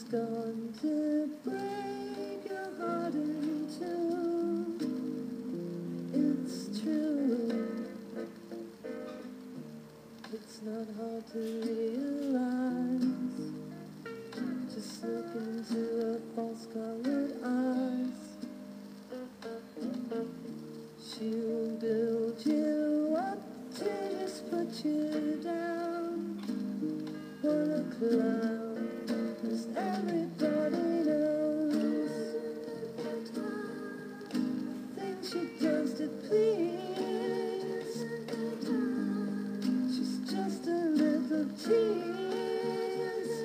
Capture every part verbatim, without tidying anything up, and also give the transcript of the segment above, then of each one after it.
gone to break your heart in two. It's true. It's not hard to realize. Just look into her false-colored eyes. She'll build you up to just put you down. What a clown, 'cause everybody knows things she does to please. She's just a little tease.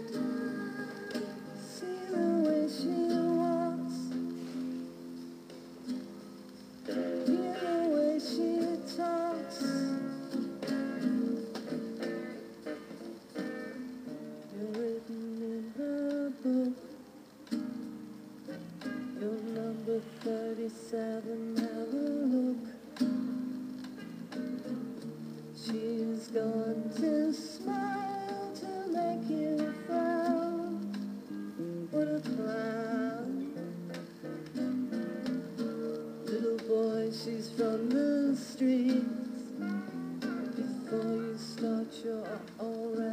See the way she walks, hear the way she talks. You're written in her book. You're number thirty-seven, have a look. She's gone to smile to make you frown. What a clown. Little boy, she's from the streets. Before you start, you're already